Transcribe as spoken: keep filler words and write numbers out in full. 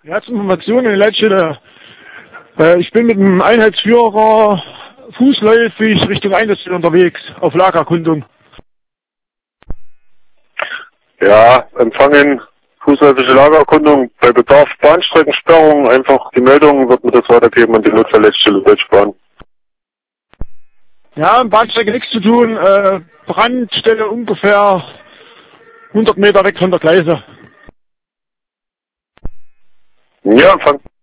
Ja, zur Information in der Leitstelle. Äh, ich bin mit dem Einheitsführer fußläufig Richtung Einsatzstelle unterwegs, auf Lagerkundung. Ja, empfangen, fußläufige Lagererkundung, bei Bedarf Bahnstreckensperrung, einfach die Meldung, wird mir das weitergeben an die Notfallleitstelle Deutsche Bahn. Ja, Bahnstrecke nichts zu tun, äh, Brandstelle ungefähr hundert Meter weg von der Gleise. Ja, empfangen.